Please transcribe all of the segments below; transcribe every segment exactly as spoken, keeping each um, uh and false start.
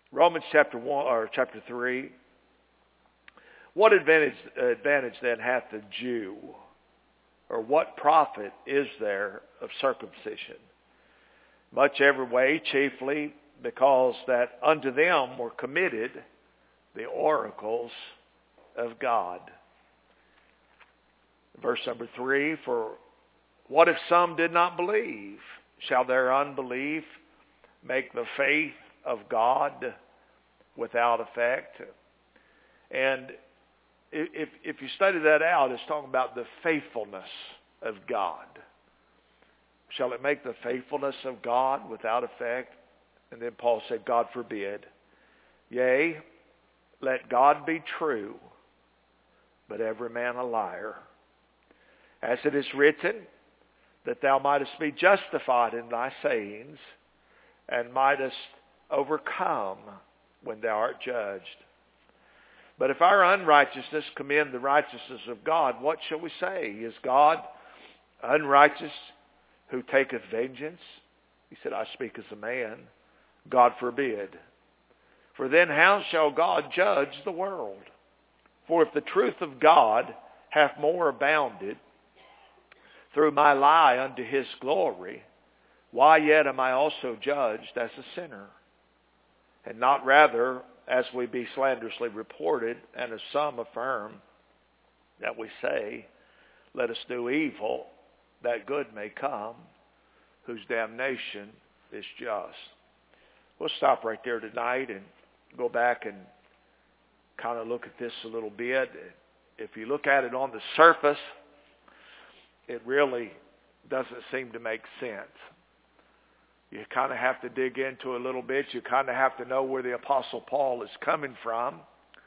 Romans chapter one or chapter three. What advantage advantage then hath the Jew, or what profit is there of circumcision? Much every way, chiefly because that unto them were committed the oracles of God. Verse number three, for what if some did not believe? Shall their unbelief make the faith of God without effect? And if if you study that out, it's talking about the faithfulness of God. Shall it make the faithfulness of God without effect? And then Paul said, God forbid. Yea, let God be true, but every man a liar. As it is written, that thou mightest be justified in thy sayings, and mightest overcome when thou art judged. But if our unrighteousness commend the righteousness of God, what shall we say? Is God unrighteous who taketh vengeance? He said, I speak as a man. God forbid. For then how shall God judge the world? For if the truth of God hath more abounded through my lie unto his glory, why yet am I also judged as a sinner? And not rather as we be slanderously reported, and as some affirm that we say, let us do evil, that good may come, whose damnation is just. We'll stop right there tonight and go back and kind of look at this a little bit. If you look at it on the surface, it really doesn't seem to make sense. You kind of have to dig into a little bit. You kind of have to know where the Apostle Paul is coming from.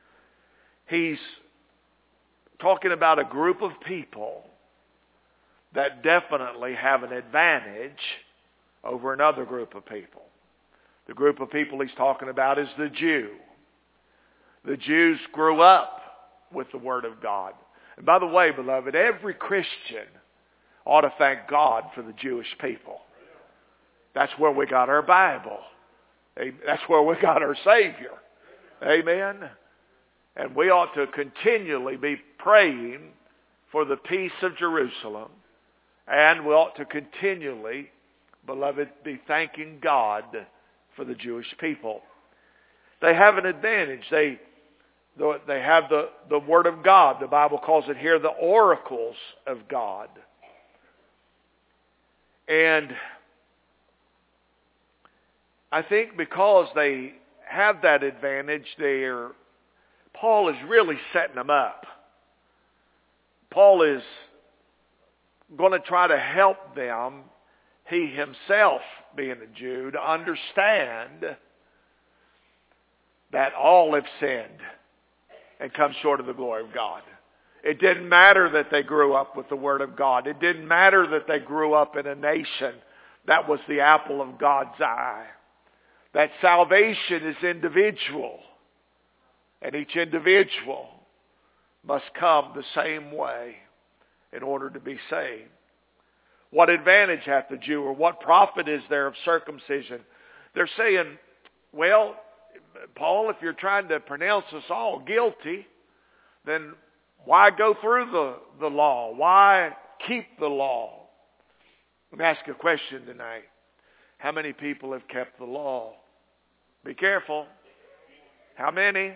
He's talking about a group of people that definitely have an advantage over another group of people. The group of people he's talking about is the Jew. The Jews grew up with the Word of God. And by the way, beloved, every Christian ought to thank God for the Jewish people. That's where we got our Bible. That's where we got our Savior. Amen. And we ought to continually be praying for the peace of Jerusalem. And we ought to continually, beloved, be thanking God for the Jewish people. They have an advantage. They they have the, the Word of God. The Bible calls it here the oracles of God. And I think because they have that advantage, they're, Paul is really setting them up. Paul is going to try to help them, he himself being a Jew, to understand that all have sinned and come short of the glory of God. It didn't matter that they grew up with the Word of God. It didn't matter that they grew up in a nation that was the apple of God's eye. That salvation is individual. And each individual must come the same way in order to be saved. What advantage hath the Jew, or what profit is there of circumcision? They're saying, well, Paul, if you're trying to pronounce us all guilty, then why go through the, the law? Why keep the law? Let me ask you a question tonight. How many people have kept the law? Be careful. How many?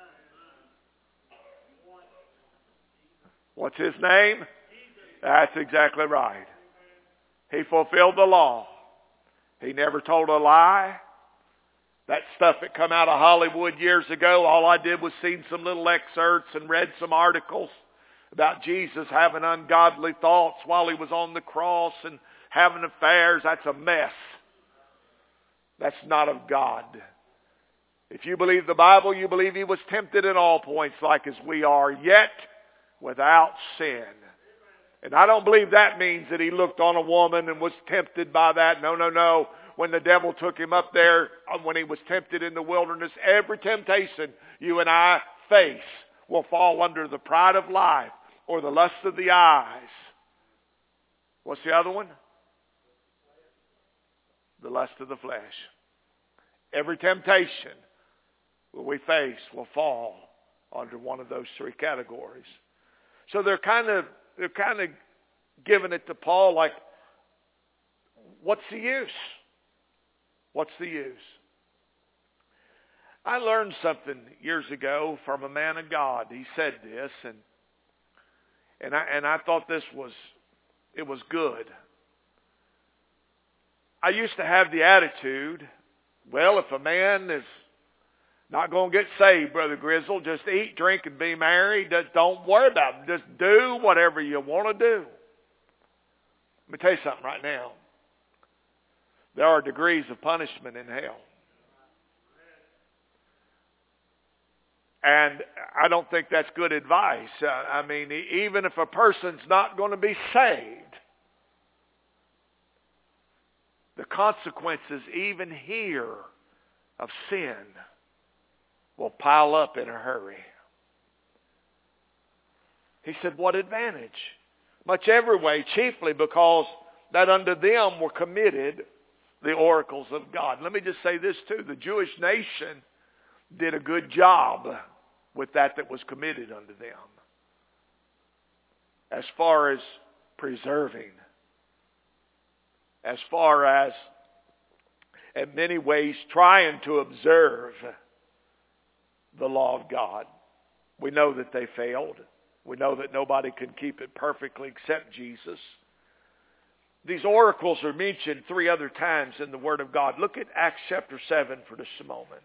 What's his name? That's exactly right. He fulfilled the law. He never told a lie. That stuff that come out of Hollywood years ago, all I did was see some little excerpts and read some articles about Jesus having ungodly thoughts while he was on the cross and having affairs. That's a mess. That's not of God. If you believe the Bible, you believe he was tempted in all points like as we are, yet without sin. And I don't believe that means that he looked on a woman and was tempted by that. No, no, no. When the devil took him up there, when he was tempted in the wilderness, every temptation you and I face will fall under the pride of life or the lust of the eyes. What's the other one? The lust of the flesh. Every temptation that we face will fall under one of those three categories. So they're kind of they're kind of giving it to Paul like, what's the use? What's the use? I learned something years ago from a man of God. He said this, and and I and I thought this was it was good. I used to have the attitude, well, if a man is not going to get saved, Brother Grizzle, just eat, drink, and be married. Just don't worry about it. Just do whatever you want to do. Let me tell you something right now. There are degrees of punishment in hell. And I don't think that's good advice. Uh, I mean, even if a person's not going to be saved, the consequences even here of sin will pile up in a hurry. He said, what advantage? Much every way, chiefly because that unto them were committed the oracles of God. Let me just say this too. The Jewish nation did a good job with that that was committed unto them, as far as preserving, as far as in many ways trying to observe the law of God. We know that they failed. We know that nobody can keep it perfectly except Jesus. These oracles are mentioned three other times in the Word of God. Look at Acts chapter seven for just a moment.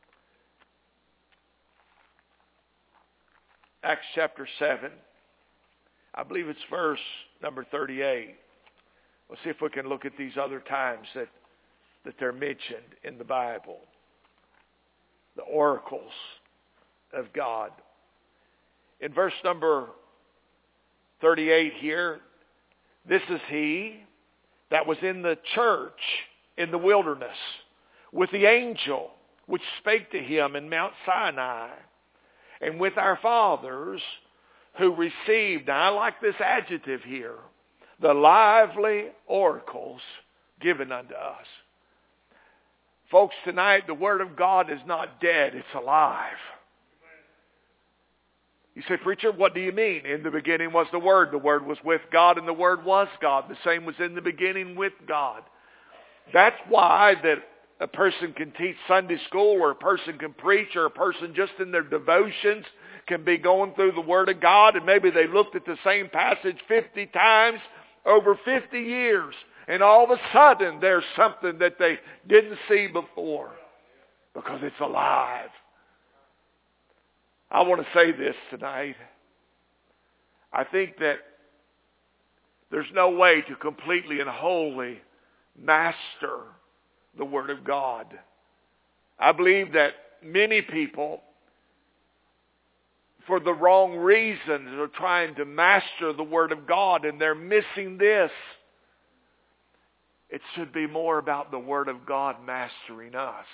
Acts chapter seven. I believe it's verse number thirty-eight. We'll see if we can look at these other times that, that they're mentioned in the Bible. The oracles of God. In verse number thirty-eight here, this is he that was in the church in the wilderness with the angel which spake to him in Mount Sinai, and with our fathers who received, now I like this adjective here, the lively oracles given unto us. Folks, tonight the Word of God is not dead, it's alive. You say, preacher, what do you mean? In the beginning was the Word. The Word was with God, and the Word was God. The same was in the beginning with God. That's why that a person can teach Sunday school, or a person can preach, or a person just in their devotions can be going through the Word of God, and maybe they looked at the same passage fifty times over fifty years, and all of a sudden there's something that they didn't see before because it's alive. I want to say this tonight. I think that there's no way to completely and wholly master the Word of God. I believe that many people, for the wrong reasons, are trying to master the Word of God, and they're missing this. It should be more about the Word of God mastering us.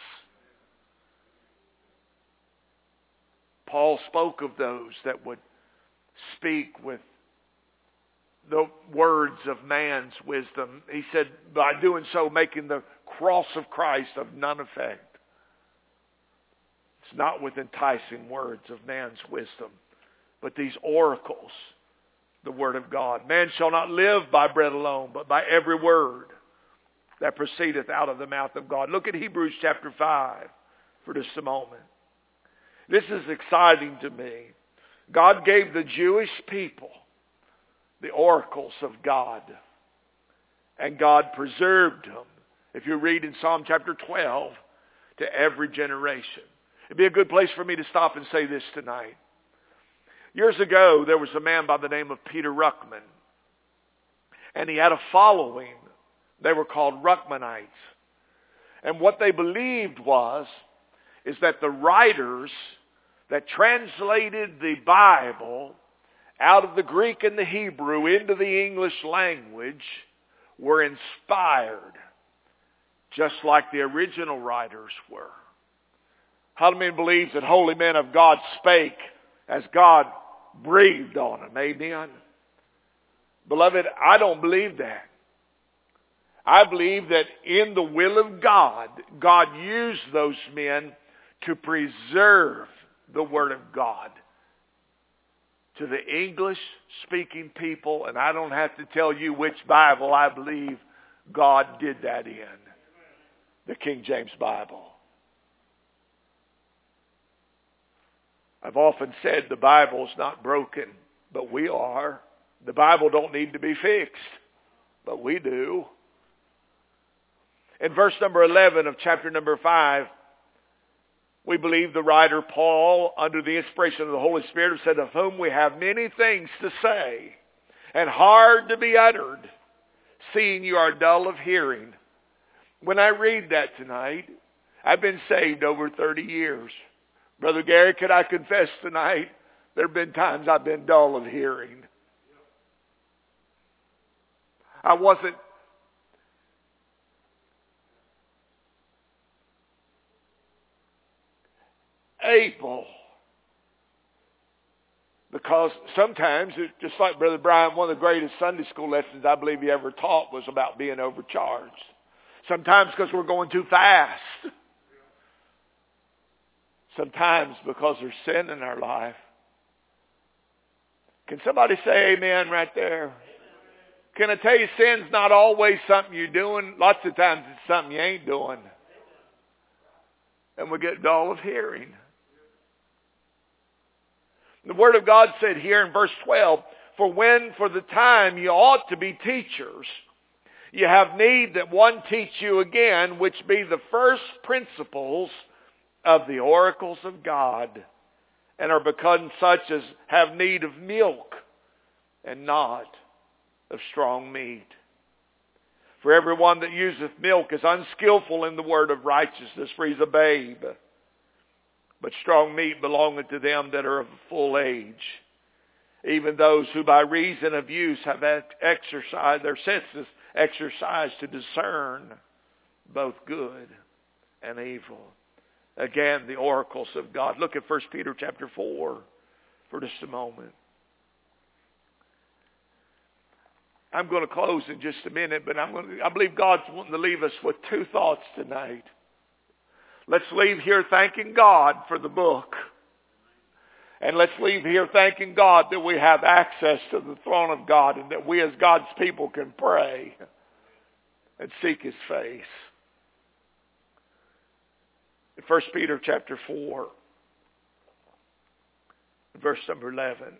Paul spoke of those that would speak with the words of man's wisdom. He said, by doing so, making the cross of Christ of none effect. It's not with enticing words of man's wisdom, but these oracles, the Word of God. Man shall not live by bread alone, but by every word that proceedeth out of the mouth of God. Look at Hebrews chapter five for just a moment. This is exciting to me. God gave the Jewish people the oracles of God, and God preserved them. If you read in Psalm chapter twelve, to every generation. It'd be a good place for me to stop and say this tonight. Years ago, there was a man by the name of Peter Ruckman, and he had a following. They were called Ruckmanites. And what they believed was, is that the writers that translated the Bible out of the Greek and the Hebrew into the English language were inspired, just like the original writers were. How many believe that holy men of God spake as God breathed on them? Amen. Beloved, I don't believe that. I believe that in the will of God, God used those men to preserve the Word of God to the English-speaking people, and I don't have to tell you which Bible I believe God did that in. The King James Bible. I've often said the Bible's not broken, but we are. The Bible don't need to be fixed, but we do. In verse number eleven of chapter number five, we believe the writer Paul, under the inspiration of the Holy Spirit, said, of whom we have many things to say, and hard to be uttered, seeing you are dull of hearing. When I read that tonight, I've been saved over thirty years. Brother Gary, could I confess tonight, there have been times I've been dull of hearing. I wasn't able, because sometimes, just like Brother Brian, one of the greatest Sunday school lessons I believe he ever taught was about being overcharged. Sometimes because we're going too fast. Sometimes because there's sin in our life. Can somebody say amen right there? Can I tell you, sin's not always something you're doing. Lots of times it's something you ain't doing. And we get dull of hearing. The Word of God said here in verse twelve, for when for the time you ought to be teachers, you have need that one teach you again, which be the first principles of the oracles of God, and are become such as have need of milk, and not of strong meat. For everyone that useth milk is unskillful in the word of righteousness, for he's a babe. But strong meat belongeth to them that are of full age, even those who by reason of use have exercised their senses exercised to discern both good and evil. Again, the oracles of God. Look at First Peter chapter four for just a moment. I'm going to close in just a minute, but I'm going to, I believe God's wanting to leave us with two thoughts tonight. Let's leave here thanking God for the book. And let's leave here thanking God that we have access to the throne of God, and that we as God's people can pray and seek His face. In First Peter chapter four, verse number eleven.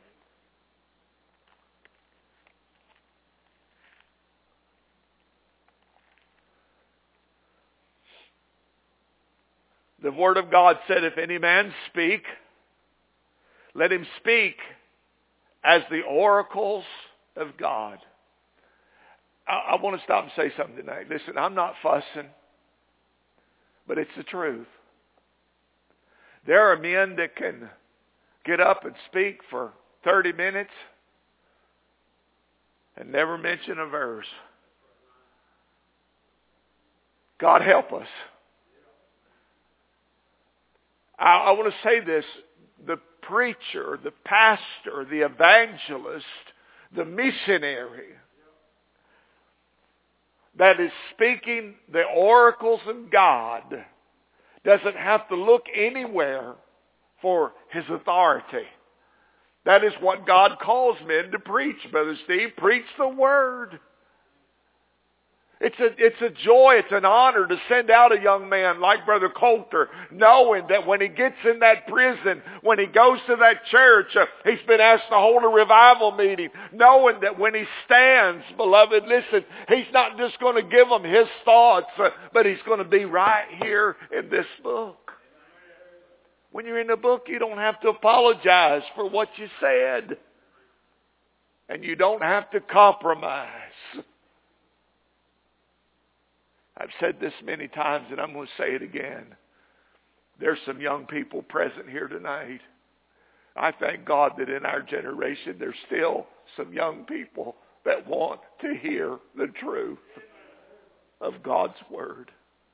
The Word of God said, if any man speak, let him speak as the oracles of God. I, I want to stop and say something tonight. Listen, I'm not fussing, but it's the truth. There are men that can get up and speak for thirty minutes and never mention a verse. God help us. I, I want to say this. The preacher, the pastor, the evangelist, the missionary that is speaking the oracles of God doesn't have to look anywhere for his authority. That is what God calls men to preach, Brother Steve. Preach the Word. It's a, it's a joy, it's an honor to send out a young man like Brother Coulter, knowing that when he gets in that prison, when he goes to that church, uh, he's been asked to hold a revival meeting, knowing that when he stands, beloved, listen, he's not just going to give them his thoughts, uh, but he's going to be right here in this book. When you're in the book, you don't have to apologize for what you said. And you don't have to compromise. I've said this many times, and I'm going to say it again. There's some young people present here tonight. I thank God that in our generation there's still some young people that want to hear the truth of God's Word.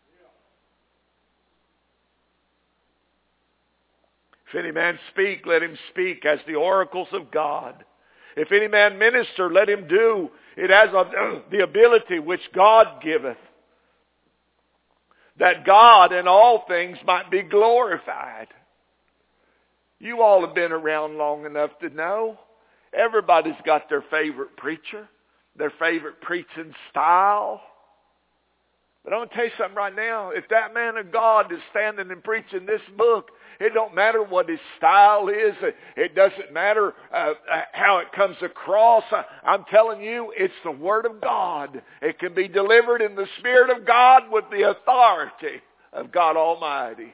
If any man speak, let him speak as the oracles of God. If any man minister, let him do it as of the ability which God giveth, that God in all things might be glorified. You all have been around long enough to know everybody's got their favorite preacher, their favorite preaching style. But I'm going to tell you something right now. If that man of God is standing and preaching this book, it don't matter what his style is. It doesn't matter uh, how it comes across. I'm telling you, it's the Word of God. It can be delivered in the Spirit of God with the authority of God Almighty.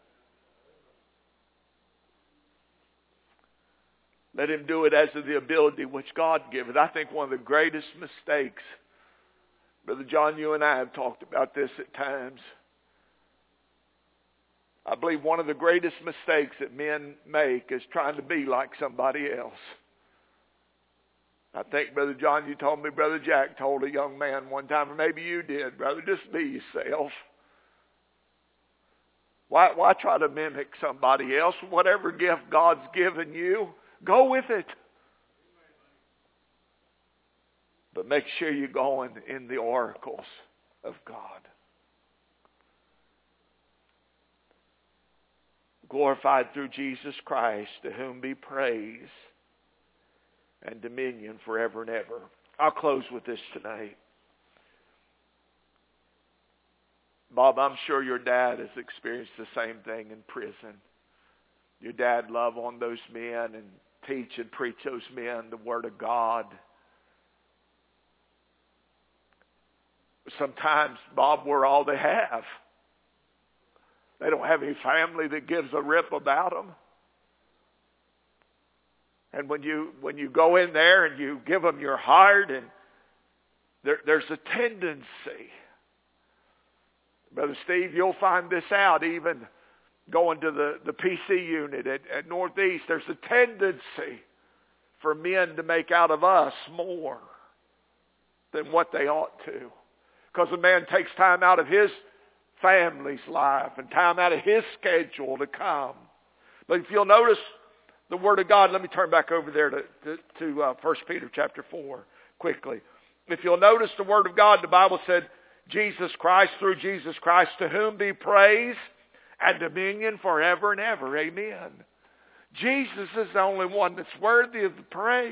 Let him do it as of the ability which God giveth. I think one of the greatest mistakes, Brother John, you and I have talked about this at times. I believe one of the greatest mistakes that men make is trying to be like somebody else. I think, Brother John, you told me, Brother Jack told a young man one time, or maybe you did, brother, just be yourself. Why, why try to mimic somebody else? Whatever gift God's given you, go with it. But make sure you're going in the oracles of God. Glorified through Jesus Christ, to whom be praise and dominion forever and ever. I'll close with this tonight. Bob, I'm sure your dad has experienced the same thing in prison. Your dad loved on those men and teach and preach those men the Word of God. Sometimes, Bob, we're all they have. They don't have any family that gives a rip about them. And when you when you go in there and you give them your heart, and there, there's a tendency, Brother Steve, you'll find this out even going to the, the P C unit at, at Northeast. There's a tendency for men to make out of us more than what they ought to. Because a man takes time out of his family's life and time out of his schedule to come. But if you'll notice the Word of God, let me turn back over there to, to, to uh, First Peter chapter four quickly. If you'll notice the Word of God, the Bible said, Jesus Christ, through Jesus Christ, to whom be praise and dominion forever and ever. Amen. Jesus is the only one that's worthy of the praise.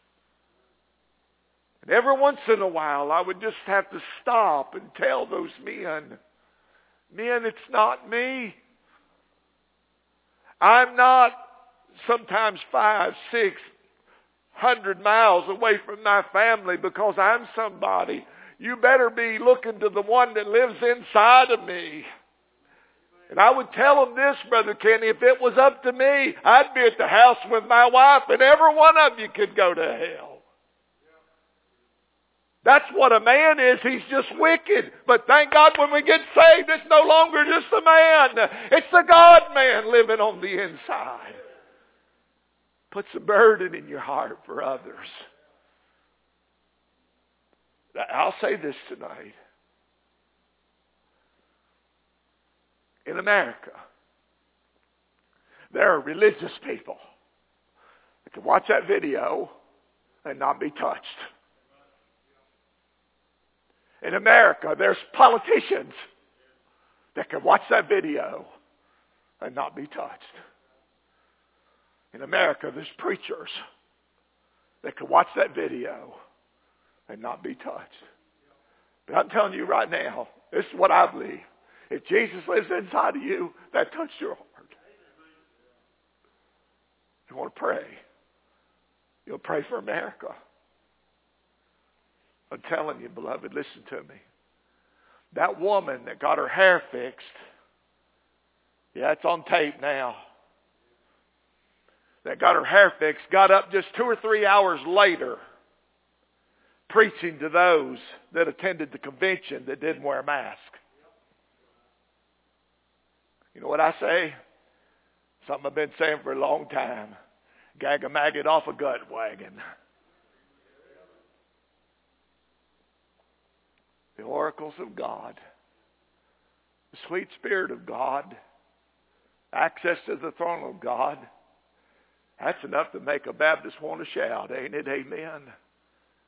And every once in a while, I would just have to stop and tell those men, men, it's not me. I'm not sometimes five, six hundred miles away from my family because I'm somebody. You better be looking to the one that lives inside of me. And I would tell them this, Brother Kenny, if it was up to me, I'd be at the house with my wife and every one of you could go to hell. That's what a man is. He's just wicked. But thank God when we get saved, it's no longer just a man. It's the God-man living on the inside. Puts a burden in your heart for others. I'll say this tonight. In America, there are religious people that can watch that video and not be touched. In America, there's politicians that can watch that video and not be touched. In America, there's preachers that can watch that video and not be touched. But I'm telling you right now, this is what I believe. If Jesus lives inside of you, that touched your heart. You want to pray. You'll pray for America. I'm telling you, beloved, listen to me. That woman that got her hair fixed, yeah, it's on tape now, that got her hair fixed, got up just two or three hours later preaching to those that attended the convention that didn't wear a mask. You know what I say? Something I've been saying for a long time. Gag a maggot off a gut wagon. The oracles of God. The sweet Spirit of God. Access to the throne of God. That's enough to make a Baptist want to shout, ain't it? Amen.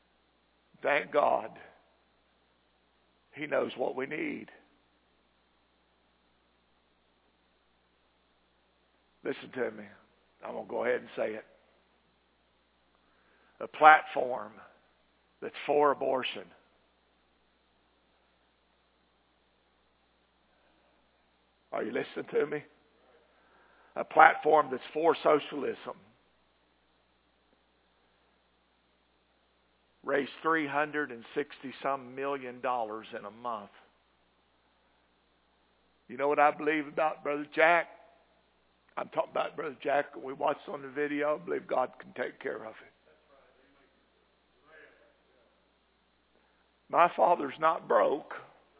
Thank God. He knows what we need. Listen to me. I'm going to go ahead and say it. A platform that's for abortion. Are you listening to me? A platform that's for socialism. Raised three hundred sixty some million dollars in a month. You know what I believe about Brother Jack? I'm talking about Brother Jack. We watched on the video. I believe God can take care of it. My father's not broke.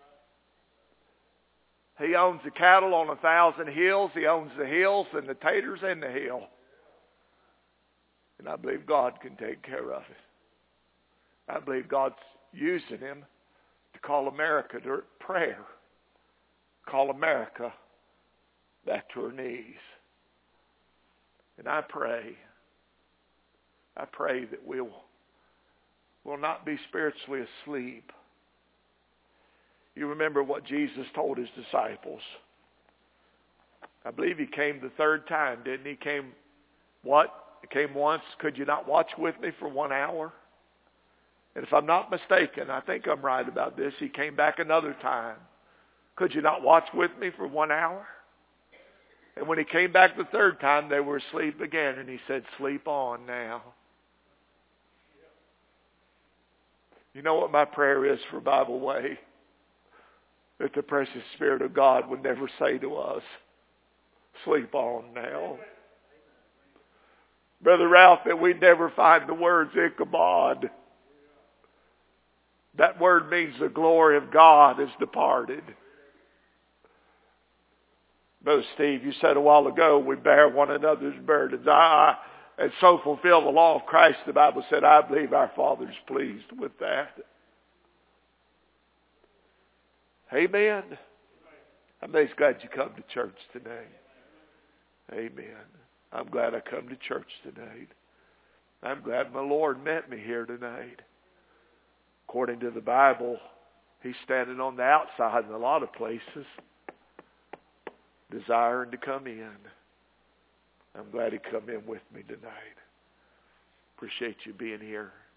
He owns the cattle on a thousand hills. He owns the hills and the taters in the hill. And I believe God can take care of it. I believe God's using him to call America to prayer. Call America back to her knees. And I pray, I pray that we'll, we'll not be spiritually asleep. You remember what Jesus told his disciples. I believe he came the third time, didn't he? He came, what? He came once. Could you not watch with me for one hour? And if I'm not mistaken, I think I'm right about this, he came back another time. Could you not watch with me for one hour? And when he came back the third time, they were asleep again. And he said, sleep on now. You know what my prayer is for Bible Way? That the precious Spirit of God would never say to us, sleep on now. Brother Ralph, that we'd never find the words Ichabod. That word means the glory of God has departed. Brother Steve, you said a while ago, we bear one another's burdens. I, and so fulfill the law of Christ, the Bible said, I believe our Father's pleased with that. Amen. I'm just glad you come to church today. Amen. I'm glad I come to church tonight. I'm glad my Lord met me here tonight. According to the Bible, he's standing on the outside in a lot of places, desiring to come in. I'm glad he come in with me tonight. Appreciate you being here.